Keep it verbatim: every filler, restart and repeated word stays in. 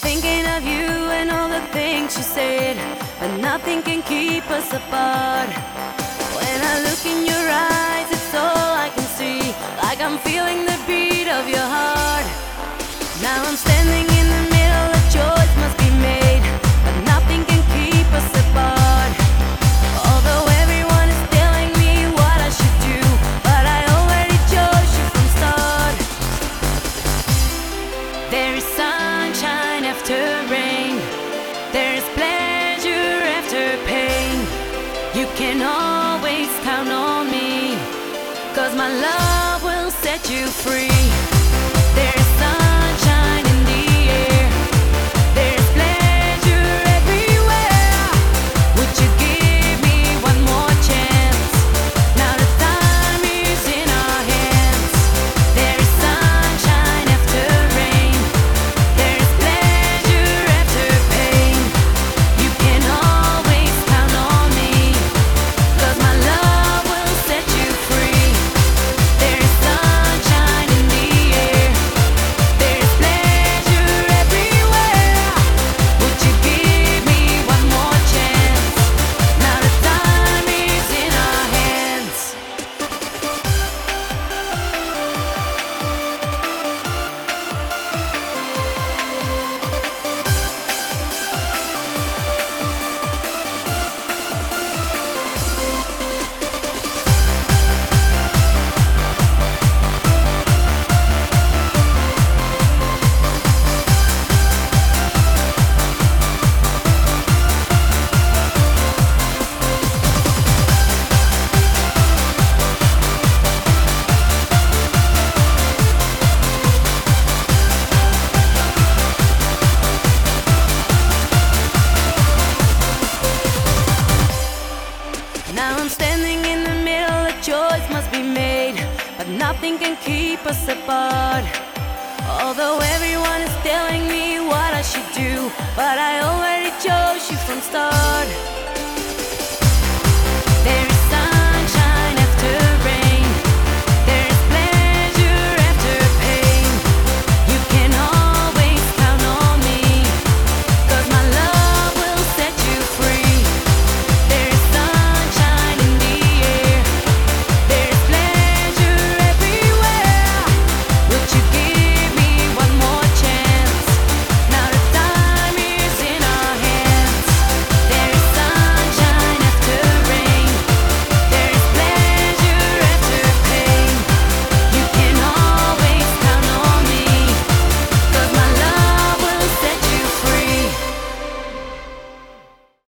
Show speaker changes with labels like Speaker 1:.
Speaker 1: thinking of you and all the things you said, but nothing can keep us apart. When I look in your eyes, it's all I can see, like I'm feeling the beat of your heart. Now I'm standing in the middle, a choice must be made, but nothing can keep us apart. Although everyone is telling me what I should do, but I already chose you from start. There is sunshine after rain, there is pleasure after pain. You can always count on me, 'cause my love will set you free. There is sunshine in the air, there is pleasure everywhere. Would you give me one more chance? Now the time is in our hands. There is sunshine after rain, there is pleasure after pain. You can always count on me, 'cause my love will set you free. There is sunshine in the air, there is pleasure everywhere. Would you give me one more chance? Now the time is in our hands. Now I'm standing in the middle, a choice must be made, but nothing can keep us apart. Although everyone is telling me what I should do, but I already chose you from start.